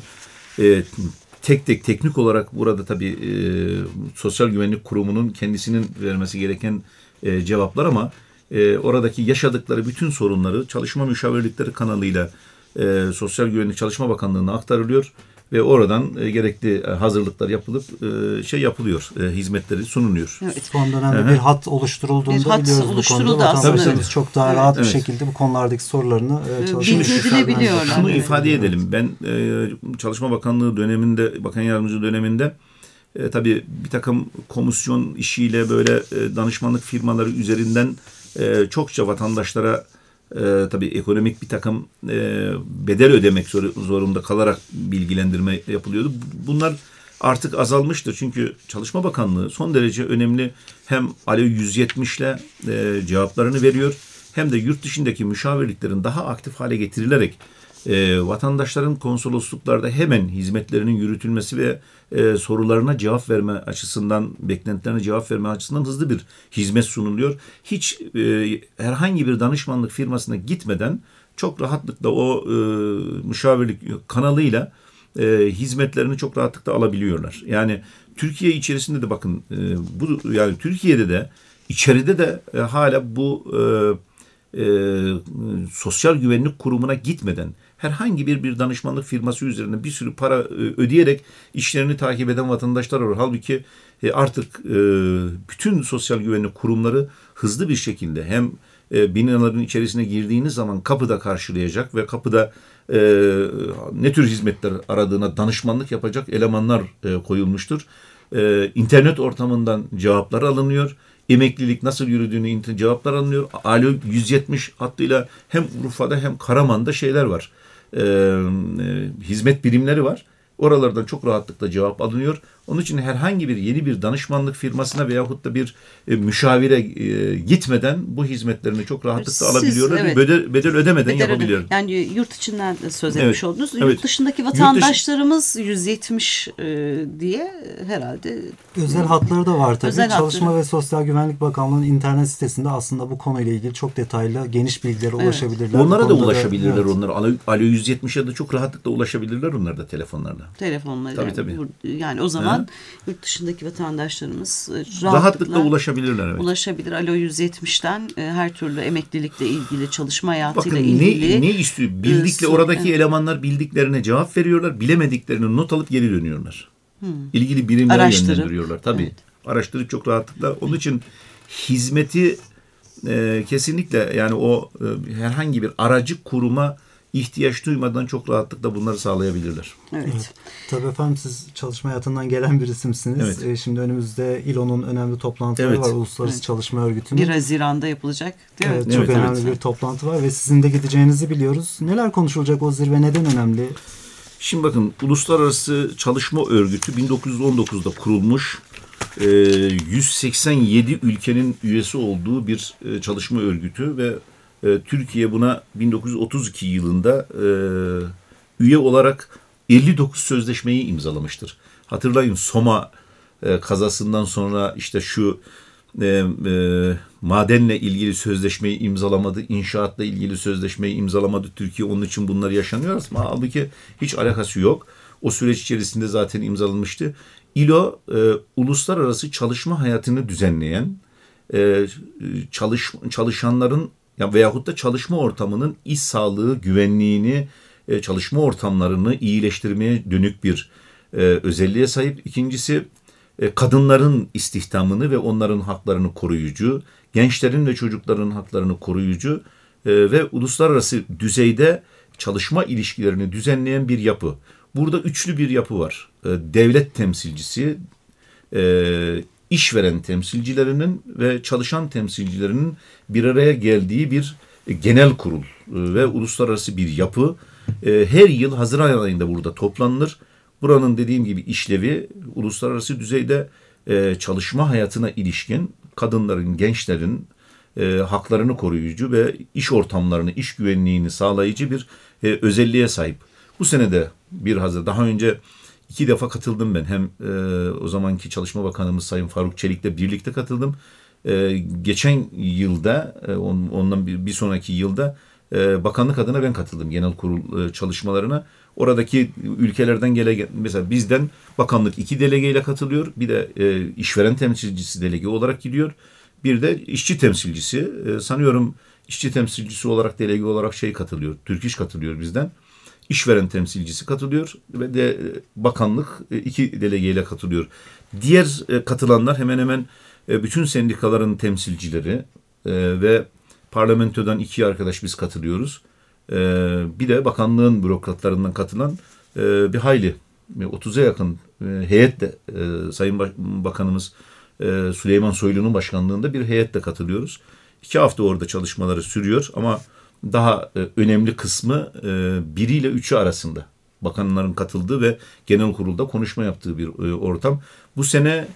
tek tek teknik olarak burada tabii Sosyal Güvenlik Kurumu'nun kendisinin vermesi gereken cevaplar ama oradaki yaşadıkları bütün sorunları çalışma müşavirlikleri kanalıyla Sosyal Güvenlik Çalışma Bakanlığı'na aktarılıyor ve oradan gerekli hazırlıklar yapılıp yapılıyor, hizmetleri sunuluyor. Evet. Son dönemde bir hat oluşturulduğunda biliyoruz bu konuda vatandaşlarımız çok daha rahat bir şekilde bu konulardaki sorularını bildirebiliyorlar. Şunu ifade edelim. Ben Çalışma Bakanlığı döneminde, Bakan Yardımcısı döneminde tabii bir takım komisyon işiyle böyle danışmanlık firmaları üzerinden çokça vatandaşlara tabii ekonomik bir takım bedel ödemek zorunda kalarak bilgilendirme yapılıyordu. Bunlar artık azalmıştır. Çünkü Çalışma Bakanlığı son derece önemli, hem Alo 170 ile cevaplarını veriyor hem de yurt dışındaki müşavirliklerin daha aktif hale getirilerek vatandaşların konsolosluklarda hemen hizmetlerinin yürütülmesi ve sorularına cevap verme açısından, beklentilerine cevap verme açısından hızlı bir hizmet sunuluyor. Hiç herhangi bir danışmanlık firmasına gitmeden çok rahatlıkla o müşavirlik kanalıyla hizmetlerini çok rahatlıkla alabiliyorlar. Yani Türkiye içerisinde de bakın bu, yani Türkiye'de de içeride de hala bu Sosyal Güvenlik Kurumu'na gitmeden herhangi bir danışmanlık firması üzerine bir sürü para ödeyerek işlerini takip eden vatandaşlar var. Halbuki artık bütün sosyal güvenlik kurumları hızlı bir şekilde hem binaların içerisine girdiğiniz zaman kapıda karşılayacak ve kapıda ne tür hizmetler aradığına danışmanlık yapacak elemanlar koyulmuştur. İnternet ortamından cevaplar alınıyor. Emeklilik nasıl yürüdüğünü cevaplar alınıyor. Alo 170 hattıyla hem Urfa'da hem Karaman'da şeyler var. Hizmet birimleri var. Oralardan çok rahatlıkla cevap alınıyor. Onun için herhangi bir yeni bir danışmanlık firmasına veyahut da bir müşavire gitmeden bu hizmetlerini çok rahatlıkla alabiliyorlar. Evet. Bedel ödemeden yapabiliyorlar. Yani yurt içinden söz etmiş oldunuz. Evet. Yurt dışındaki vatandaşlarımız 170 diye herhalde. Özel hatları da var tabii. Çalışma ve Sosyal Güvenlik Bakanlığı'nın internet sitesinde aslında bu konuyla ilgili çok detaylı, geniş bilgilere ulaşabilirler. Onlara da ulaşabilirler. Evet. Onlara Alo 170'e de çok rahatlıkla ulaşabilirler onlar da telefonlarla. Telefonlarla. Tabii. Yani o zaman yurt dışındaki vatandaşlarımız rahatlıkla ulaşabilirler. Evet. Ulaşabilir. Alo 170'ten her türlü emeklilikle ilgili, çalışma hayatıyla ilgili. Ne istiyor? Bildikle oradaki elemanlar bildiklerine cevap veriyorlar. Bilemediklerini not alıp geri dönüyorlar. İlgili birimlere yönlendiriyorlar. Tabii. Evet. Araştırıp çok rahatlıkla. Onun için hizmeti kesinlikle yani o herhangi bir aracı kuruma ihtiyaç duymadan çok rahatlıkla bunları sağlayabilirler. Evet. Tabii efendim, siz çalışma hayatından gelen bir isimsiniz. Evet. Şimdi önümüzde İLO'nun önemli toplantıları var. Uluslararası Çalışma Örgütü'nün. 1 Haziran'da yapılacak. Değil mi? Evet, çok önemli bir toplantı var ve sizin de gideceğinizi biliyoruz. Neler konuşulacak o zirve? Neden önemli? Şimdi bakın, Uluslararası Çalışma Örgütü 1919'da kurulmuş. 187 ülkenin üyesi olduğu bir çalışma örgütü ve Türkiye buna 1932 yılında üye olarak 59 sözleşmeyi imzalamıştır. Hatırlayın, Soma kazasından sonra işte şu madenle ilgili sözleşmeyi imzalamadı, inşaatla ilgili sözleşmeyi imzalamadı. Türkiye onun için bunlar yaşanıyor. Ama halbuki hiç alakası yok. O süreç içerisinde zaten imzalanmıştı. İLO uluslararası çalışma hayatını düzenleyen, çalışanların veyahut da çalışma ortamının iş sağlığı, güvenliğini, çalışma ortamlarını iyileştirmeye dönük bir özelliğe sahip. İkincisi, kadınların istihdamını ve onların haklarını koruyucu, gençlerin ve çocukların haklarını koruyucu ve uluslararası düzeyde çalışma ilişkilerini düzenleyen bir yapı. Burada üçlü bir yapı var. Devlet temsilcisi, işveren temsilcilerinin ve çalışan temsilcilerinin bir araya geldiği bir genel kurul ve uluslararası bir yapı. Her yıl Haziran ayında burada toplanılır. Buranın dediğim gibi işlevi uluslararası düzeyde çalışma hayatına ilişkin kadınların, gençlerin haklarını koruyucu ve iş ortamlarını, iş güvenliğini sağlayıcı bir özelliğe sahip. Bu sene de daha önce 2 defa katıldım ben. Hem o zamanki Çalışma Bakanımız Sayın Faruk Çelik'le birlikte katıldım. Geçen yılda, ondan bir sonraki yılda bakanlık adına ben katıldım genel kurul çalışmalarına. Oradaki ülkelerden mesela bizden bakanlık 2 delegeyle katılıyor. Bir de işveren temsilcisi delege olarak gidiyor. Bir de işçi temsilcisi. Sanıyorum işçi temsilcisi olarak delege olarak katılıyor. Türk İş katılıyor bizden. İşveren temsilcisi katılıyor ve de bakanlık 2 delegeyle katılıyor. Diğer katılanlar hemen hemen bütün sendikaların temsilcileri ve parlamentodan 2 arkadaş biz katılıyoruz. Bir de bakanlığın bürokratlarından katılan bir hayli 30'a yakın heyetle Sayın Bakanımız Süleyman Soylu'nun başkanlığında bir heyetle katılıyoruz. 2 hafta orada çalışmaları sürüyor ama daha önemli kısmı 1 ile 3'ü arasında bakanların katıldığı ve genel kurulda konuşma yaptığı bir ortam. Bu sene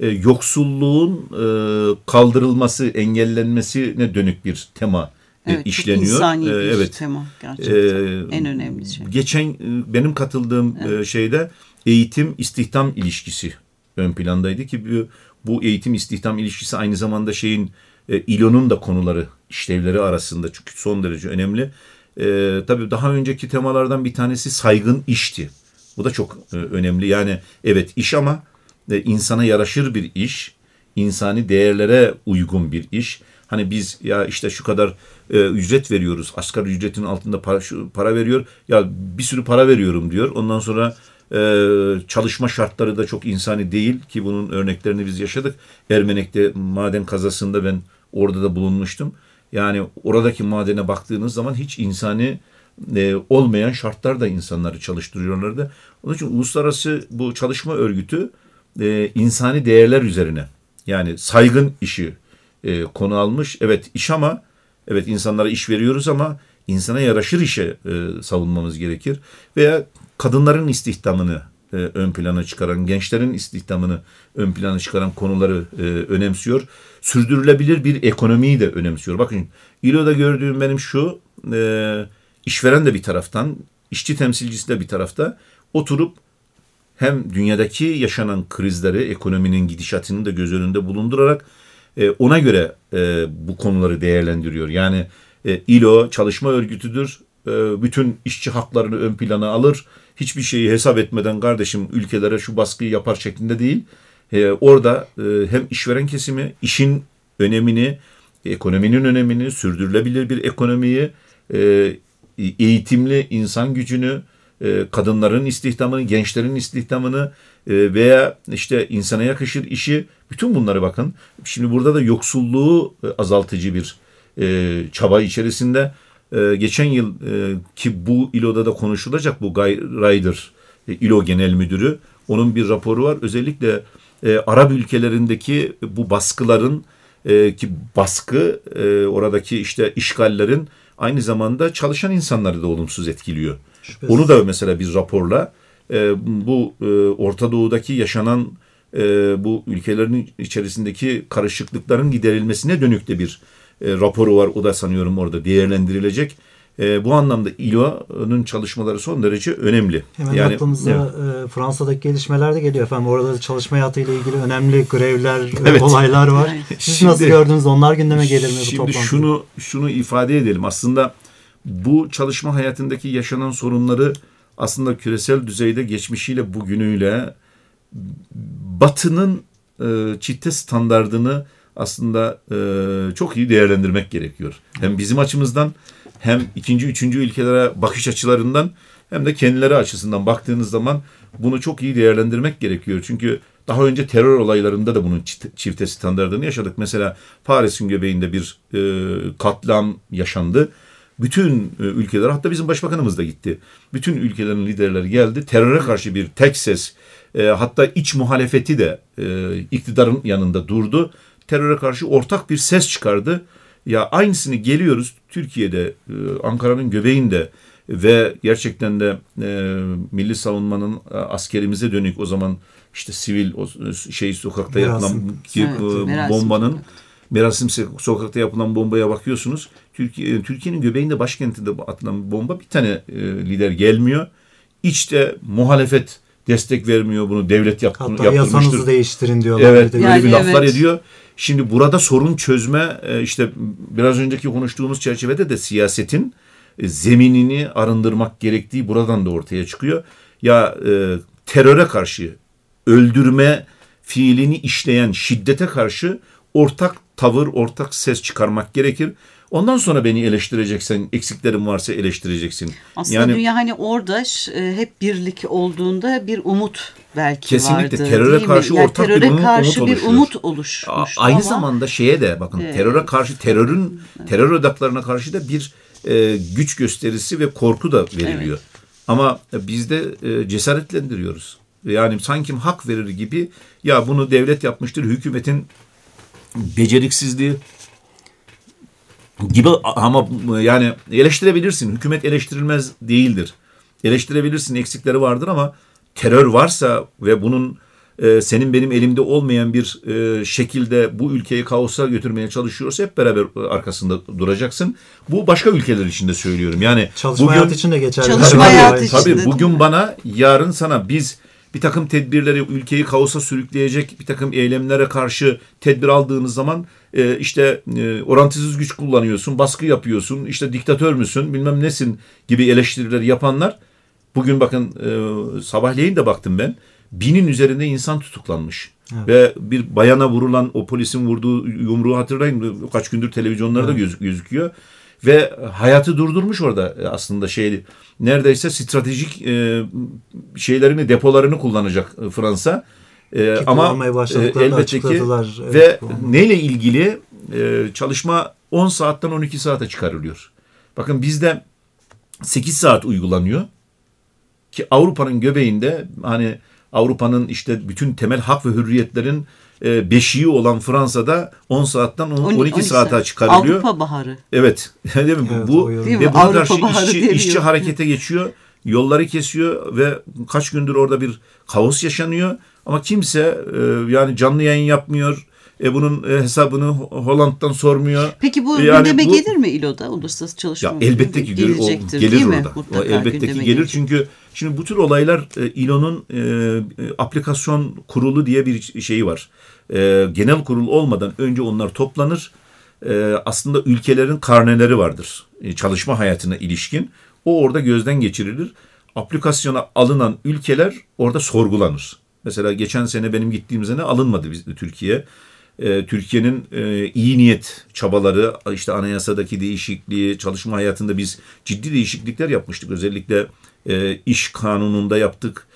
yoksulluğun kaldırılması, engellenmesine dönük bir tema işleniyor. Çok insani bir tema gerçekten. En önemli şey. Geçen benim katıldığım şeyde eğitim istihdam ilişkisi ön plandaydı ki bu eğitim istihdam ilişkisi aynı zamanda İLO'nun da konuları, işlevleri arasında çünkü son derece önemli. Tabii daha önceki temalardan bir tanesi saygın işti. Bu da çok önemli. Yani evet iş ama insana yaraşır bir iş, insani değerlere uygun bir iş. Hani biz ya işte şu kadar ücret veriyoruz, asgari ücretin altında para veriyor. Ya bir sürü para veriyorum diyor. Ondan sonra çalışma şartları da çok insani değil ki bunun örneklerini biz yaşadık. Ermenek'te maden kazasında ben orada da bulunmuştum. Yani oradaki madene baktığınız zaman hiç insani olmayan şartlarda insanları çalıştırıyorlardı. Onun için uluslararası bu çalışma örgütü insani değerler üzerine yani saygın işi konu almış. Evet iş ama evet insanlara iş veriyoruz ama insana yaraşır işe savunmamız gerekir. Veya kadınların istihdamını ön plana çıkaran, gençlerin istihdamını ön plana çıkaran konuları önemsiyor. Sürdürülebilir bir ekonomiyi de önemsiyor. Bakın İLO'da gördüğüm benim şu, işveren de bir taraftan, işçi temsilcisi de bir tarafta oturup hem dünyadaki yaşanan krizleri, ekonominin gidişatını da göz önünde bulundurarak ona göre bu konuları değerlendiriyor. Yani İLO çalışma örgütüdür. Bütün işçi haklarını ön plana alır. Hiçbir şeyi hesap etmeden kardeşim ülkelere şu baskıyı yapar şeklinde değil. Orada hem işveren kesimi işin önemini, ekonominin önemini, sürdürülebilir bir ekonomiyi, eğitimli insan gücünü, kadınların istihdamını, gençlerin istihdamını veya işte insana yakışır işi, bütün bunları bakın. Şimdi burada da yoksulluğu azaltıcı bir çaba içerisinde. Geçen yıl ki bu İLO'da da konuşulacak bu Guy Ryder, İLO Genel Müdürü, onun bir raporu var. Özellikle Arap ülkelerindeki bu baskıların ki baskı oradaki işte işgallerin aynı zamanda çalışan insanları da olumsuz etkiliyor. Şüphesiz. Onu da mesela bir raporla bu Orta Doğu'daki yaşanan bu ülkelerin içerisindeki karışıklıkların giderilmesine dönük de bir raporu var. O da sanıyorum orada değerlendirilecek. Bu anlamda İLO'nun çalışmaları son derece önemli. Hemen aklımıza Fransa'daki gelişmeler de geliyor efendim. Orada da çalışma hayatıyla ilgili önemli grevler, olaylar var. Siz nasıl gördünüz? Onlar gündeme gelir mi bu toplantıda? Şimdi şunu ifade edelim. Aslında bu çalışma hayatındaki yaşanan sorunları aslında küresel düzeyde geçmişiyle bugünüyle Batı'nın çifte standardını aslında çok iyi değerlendirmek gerekiyor. Hem bizim açımızdan hem ikinci, üçüncü ülkelere bakış açılarından hem de kendileri açısından baktığınız zaman bunu çok iyi değerlendirmek gerekiyor. Çünkü daha önce terör olaylarında da bunun çifte standardını yaşadık. Mesela Paris'in göbeğinde bir katliam yaşandı. Bütün ülkeler, hatta bizim başbakanımız da gitti. Bütün ülkelerin liderleri geldi. Teröre karşı bir tek ses, hatta iç muhalefeti de iktidarın yanında durdu. Teröre karşı ortak bir ses çıkardı. Ya aynısını geliyoruz Türkiye'de, Ankara'nın göbeğinde ve gerçekten de milli savunmanın askerimize dönük o zaman işte sivil sokakta yapılan bombanın Merasim sokakta yapılan bombaya bakıyorsunuz. Türkiye'nin göbeğinde, başkentinde atılan bomba, bir tane lider gelmiyor. İçte muhalefet destek vermiyor, bunu devlet yaptırmıştır. Hatta yasanızı değiştirin diyorlar. Evet, böyle bir laflar ediyor. Şimdi burada sorun çözme, işte biraz önceki konuştuğumuz çerçevede de siyasetin zeminini arındırmak gerektiği buradan da ortaya çıkıyor. Ya teröre karşı, öldürme fiilini işleyen şiddete karşı ortak tavır, ortak ses çıkarmak gerekir. Ondan sonra beni eleştireceksen, eksiklerim varsa eleştireceksin. Aslında dünya hani orada hep birlik olduğunda bir umut belki kesinlikle vardı. Kesinlikle teröre karşı yani ortak bir umut oluşuyor. Aynı zamanda şeye de bakın, teröre karşı, terör odaklarına karşı da bir güç gösterisi ve korku da veriliyor. Evet. Ama biz de cesaretlendiriyoruz. Yani sanki hak verir gibi, ya bunu devlet yapmıştır, hükümetin beceriksizliği gibi, ama yani eleştirebilirsin. Hükümet eleştirilmez değildir. Eleştirebilirsin, eksikleri vardır, ama terör varsa ve bunun senin benim elimde olmayan bir şekilde bu ülkeyi kaosa götürmeye çalışıyorsa hep beraber arkasında duracaksın. Bu başka ülkeler için de söylüyorum. Yani çalışma hayatı için de geçerli. Çalışma hayatı için tabii bugün bana, yarın sana biz bir takım tedbirleri, ülkeyi kaosa sürükleyecek bir takım eylemlere karşı tedbir aldığınız zaman orantısız güç kullanıyorsun, baskı yapıyorsun, işte diktatör müsün, bilmem nesin gibi eleştirileri yapanlar, bugün bakın sabahleyin de baktım ben, 1000'in üzerinde insan tutuklanmış. Evet. Ve bir bayana vurulan, o polisin vurduğu yumruğu hatırlayın, kaç gündür televizyonlarda gözüküyor. Ve hayatı durdurmuş orada aslında neredeyse stratejik şeylerini, depolarını kullanacak Fransa. Ama elbette ki ve neyle ilgili çalışma 10 saatten 12 saate çıkarılıyor. Bakın bizde 8 saat uygulanıyor ki Avrupa'nın göbeğinde, hani Avrupa'nın işte bütün temel hak ve hürriyetlerin beşiği olan Fransa'da 10 saatten 12 saate çıkarılıyor. Avrupa Baharı. Evet. Değil mi? Evet, bu ve buna karşı işçi harekete geçiyor. Yolları kesiyor ve kaç gündür orada bir kaos yaşanıyor. Ama kimse yani canlı yayın yapmıyor. Bunun hesabını Hollanda'dan sormuyor. Peki bu gündeme gelir mi İLO'da? Uluslararası Çalışma elbette ki gelir orada. O elbette ki gelir. Çünkü şimdi bu tür olaylar İLO'nun aplikasyon kurulu diye bir şeyi var. Genel kurul olmadan önce onlar toplanır. Aslında ülkelerin karneleri vardır. Çalışma hayatına ilişkin. O orada gözden geçirilir. Aplikasyona alınan ülkeler orada sorgulanır. Mesela geçen sene benim gittiğim sene alınmadı Türkiye. Türkiye'nin iyi niyet çabaları, işte anayasadaki değişikliği, çalışma hayatında biz ciddi değişiklikler yapmıştık. Özellikle iş kanununda yaptık.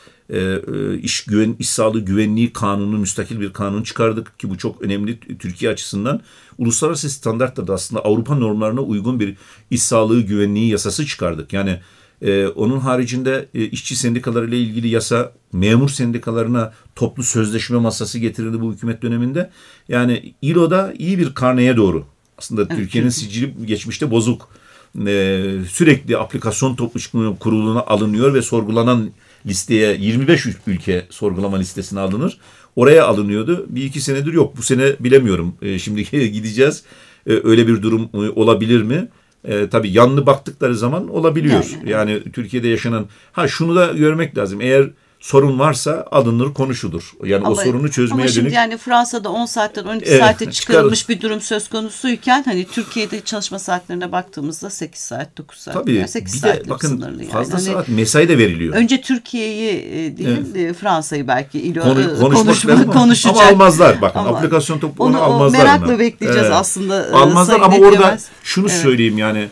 İş sağlığı güvenliği kanunu, müstakil bir kanun çıkardık ki bu çok önemli Türkiye açısından. Uluslararası standartlarda aslında Avrupa normlarına uygun bir iş sağlığı güvenliği yasası çıkardık. Yani onun haricinde işçi sendikaları ile ilgili yasa, memur sendikalarına toplu sözleşme masası getirildi bu hükümet döneminde. Yani İLO'da iyi bir karneye doğru. Aslında evet, Türkiye'nin sicili geçmişte bozuk. Sürekli aplikasyon topluluğu kuruluna alınıyor ve sorgulanan listeye 25 ülke sorgulama listesine alınır. Oraya alınıyordu. 1-2 senedir yok. Bu sene bilemiyorum. Şimdi gideceğiz. Öyle bir durum olabilir mi? Tabii yanlı baktıkları zaman olabiliyor. Yani Türkiye'de yaşanan, şunu da görmek lazım. Eğer sorun varsa alınır, konuşulur. Yani o sorunu çözmeye dönük. Ama şimdi yani Fransa'da 10 saatten 12 saate çıkarılmış bir durum söz konusuyken hani Türkiye'de çalışma saatlerine baktığımızda 8 saat, 9 saat. Tabii yani 8 bir de bakın fazla saat mesai de veriliyor. Önce Türkiye'yi değil Fransa'yı belki konuşacak. Ama almazlar. Bakın aplikasyon topluluğunu almazlar. Merakla bekleyeceğiz aslında. Almazlar ama orada şunu söyleyeyim yani.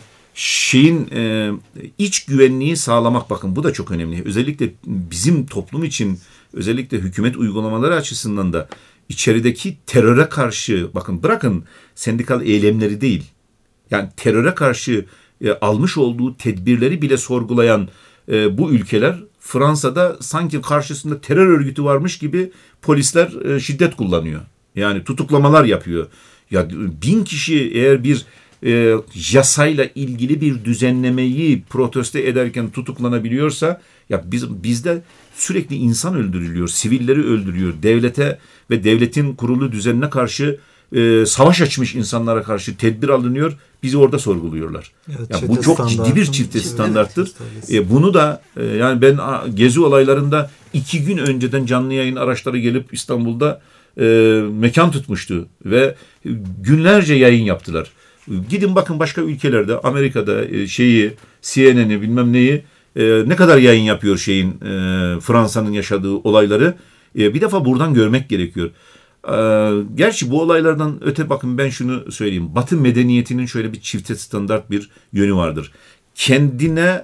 İç güvenliği sağlamak, bakın bu da çok önemli. Özellikle bizim toplum için, özellikle hükümet uygulamaları açısından da içerideki teröre karşı, bakın bırakın sendikal eylemleri değil. Yani teröre karşı almış olduğu tedbirleri bile sorgulayan bu ülkeler, Fransa'da sanki karşısında terör örgütü varmış gibi polisler şiddet kullanıyor. Yani tutuklamalar yapıyor. Ya 1000 kişi eğer bir yasayla ilgili bir düzenlemeyi protesto ederken tutuklanabiliyorsa, ya bizde sürekli insan öldürülüyor, sivilleri öldürüyor, devlete ve devletin kurulu düzenine karşı savaş açmış insanlara karşı tedbir alınıyor, bizi orada sorguluyorlar. Evet, ya bu çok ciddi bir çifte standarttır. Bunu da yani ben gezi olaylarında 2 gün önceden canlı yayın araçları gelip İstanbul'da mekan tutmuştu ve günlerce yayın yaptılar. Gidin bakın başka ülkelerde, Amerika'da CNN'i bilmem neyi ne kadar yayın yapıyor Fransa'nın yaşadığı olayları. Bir defa buradan görmek gerekiyor. Gerçi bu olaylardan öte bakın ben şunu söyleyeyim. Batı medeniyetinin şöyle bir çifte standart bir yönü vardır. Kendine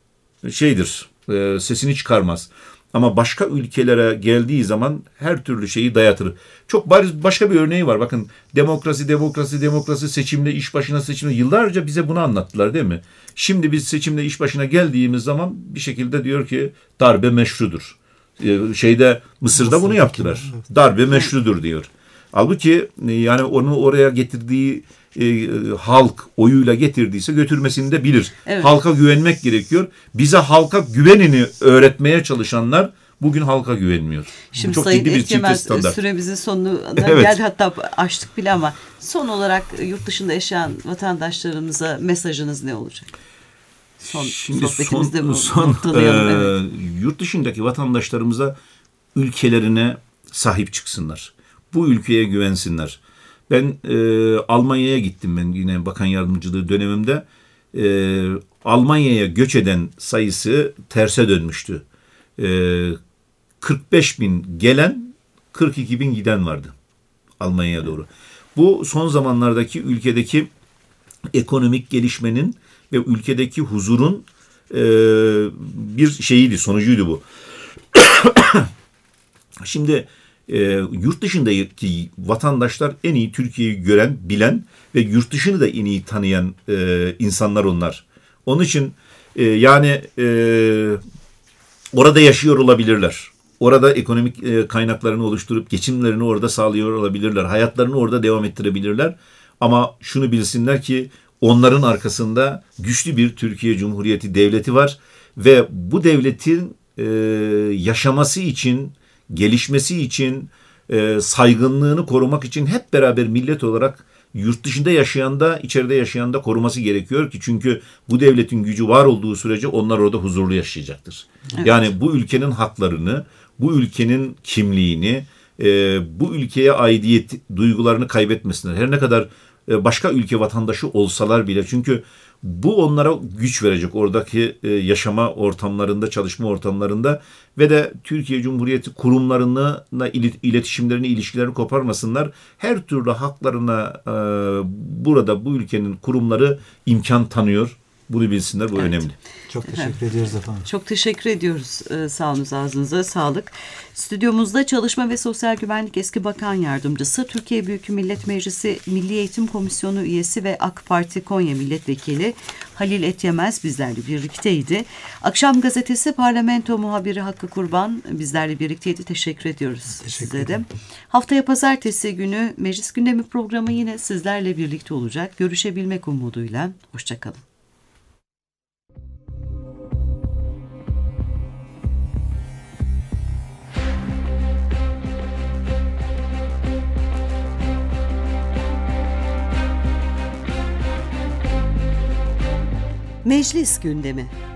sesini çıkarmaz. Ama başka ülkelere geldiği zaman her türlü şeyi dayatır. Çok bariz başka bir örneği var. Bakın demokrasi, seçimle iş başına seçimle. Yıllarca bize bunu anlattılar değil mi? Şimdi biz seçimle iş başına geldiğimiz zaman bir şekilde diyor ki darbe meşrudur. Mısır'da bunu yaptılar. Darbe meşrudur diyor. Halbuki yani onu oraya getirdiği halk oyuyla getirdiyse götürmesini de bilir. Evet. Halka güvenmek gerekiyor. Bize halka güvenini öğretmeye çalışanlar bugün halka güvenmiyor. Şimdi çok Sayın Etkemez süremizin sonuna geldi, hatta açtık bile, ama son olarak yurt dışında yaşayan vatandaşlarımıza mesajınız ne olacak? Yurt dışındaki vatandaşlarımıza ülkelerine sahip çıksınlar. Bu ülkeye güvensinler. Ben Almanya'ya gittim, ben yine bakan yardımcılığı dönemimde. Almanya'ya göç eden sayısı terse dönmüştü. 45.000 gelen, 42.000 giden vardı Almanya'ya doğru. Bu son zamanlardaki ülkedeki ekonomik gelişmenin ve ülkedeki huzurun bir sonucuydu bu. Şimdi yurt dışındaki vatandaşlar en iyi Türkiye'yi gören, bilen ve yurt dışını da en iyi tanıyan insanlar onlar. Onun için orada yaşıyor olabilirler. Orada ekonomik kaynaklarını oluşturup geçimlerini orada sağlıyor olabilirler. Hayatlarını orada devam ettirebilirler. Ama şunu bilsinler ki onların arkasında güçlü bir Türkiye Cumhuriyeti devleti var ve bu devletin yaşaması için, gelişmesi için, saygınlığını korumak için hep beraber millet olarak yurt dışında yaşayan da, içeride yaşayan da koruması gerekiyor ki, çünkü bu devletin gücü var olduğu sürece onlar orada huzurlu yaşayacaktır. Evet. Yani bu ülkenin haklarını, bu ülkenin kimliğini, bu ülkeye aidiyet duygularını kaybetmesinler. Her ne kadar başka ülke vatandaşı olsalar bile, çünkü bu onlara güç verecek oradaki yaşama ortamlarında, çalışma ortamlarında ve de Türkiye Cumhuriyeti kurumlarına iletişimlerini, ilişkilerini koparmasınlar. Her türlü haklarına burada bu ülkenin kurumları imkan tanıyor. Bunu bilsinler, bu önemli. Çok teşekkür ediyoruz efendim. Çok teşekkür ediyoruz. Sağ olun, ağzınıza sağlık. Stüdyomuzda Çalışma ve Sosyal Güvenlik Eski Bakan Yardımcısı, Türkiye Büyük Millet Meclisi Milli Eğitim Komisyonu üyesi ve AK Parti Konya Milletvekili Halil Etyemez bizlerle birlikteydi. Akşam Gazetesi Parlamento Muhabiri Hakkı Kurban bizlerle birlikteydi. Teşekkür ediyoruz size de. Haftaya pazartesi günü Meclis Gündemi programı yine sizlerle birlikte olacak. Görüşebilmek umuduyla. Hoşçakalın. Meclis gündemi.